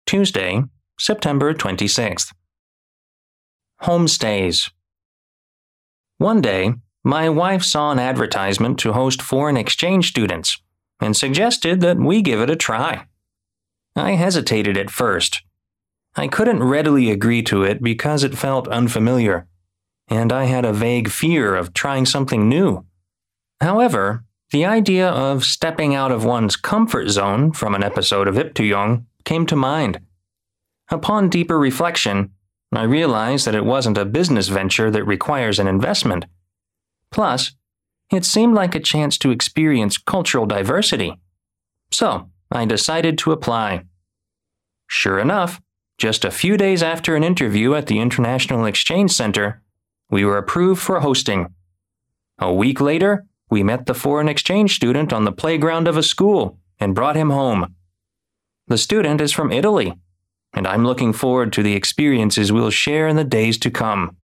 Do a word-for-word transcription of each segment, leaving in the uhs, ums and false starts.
Tuesday, September twenty-sixth. Homestays. One day, my wife saw an advertisement to host foreign exchange students and suggested that we give it a try. I hesitated at first. I couldn't readily agree to it because it felt unfamiliar, and I had a vague fear of trying something new. However, the idea of stepping out of one's comfort zone from an episode of Iptuyong came to mind. Upon deeper reflection, I realized that it wasn't a business venture that requires an investment. Plus, it seemed like a chance to experience cultural diversity. So, I decided to apply. Sure enough, just a few days after an interview at the International Exchange Center, we were approved for hosting. A week later, we met the foreign exchange student on the playground of a school and brought him home. The student is from Italy, and I'm looking forward to the experiences we'll share in the days to come.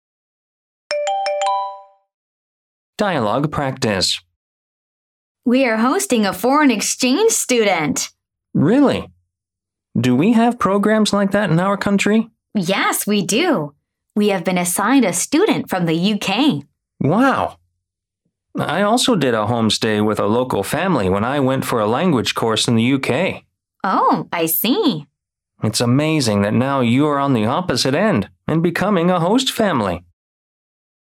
Dialogue practice. We are hosting a foreign exchange student. Really? Do we have programs like that in our country? Yes, we do. We have been assigned a student from the U K. Wow. I also did a homestay with a local family when I went for a language course in the U K. Oh, I see. It's amazing that now you are on the opposite end and becoming a host family.